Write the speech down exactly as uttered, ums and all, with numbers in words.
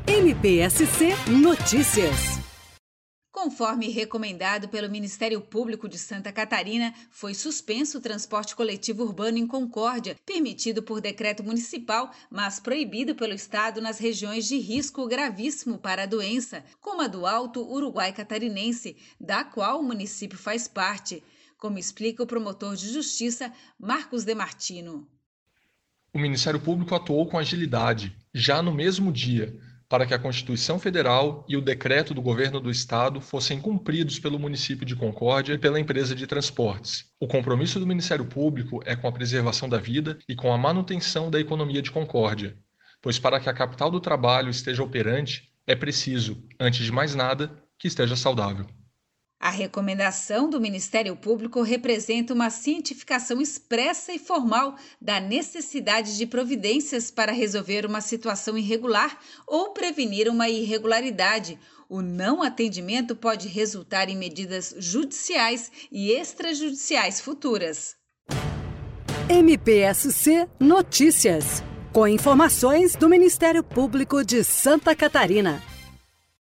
M P S C Notícias. Conforme recomendado pelo Ministério Público de Santa Catarina, foi suspenso o transporte coletivo urbano em Concórdia, permitido por decreto municipal, mas proibido pelo Estado nas regiões de risco gravíssimo para a doença, como a do Alto Uruguai Catarinense, da qual o município faz parte, como explica o promotor de justiça Marcos Demartino. O Ministério Público atuou com agilidade, já no mesmo dia, para que a Constituição Federal e o decreto do Governo do Estado fossem cumpridos pelo município de Concórdia e pela empresa de transportes. O compromisso do Ministério Público é com a preservação da vida e com a manutenção da economia de Concórdia, pois para que a capital do trabalho esteja operante, é preciso, antes de mais nada, que esteja saudável. A recomendação do Ministério Público representa uma cientificação expressa e formal da necessidade de providências para resolver uma situação irregular ou prevenir uma irregularidade. O não atendimento pode resultar em medidas judiciais e extrajudiciais futuras. M P S C Notícias, com informações do Ministério Público de Santa Catarina.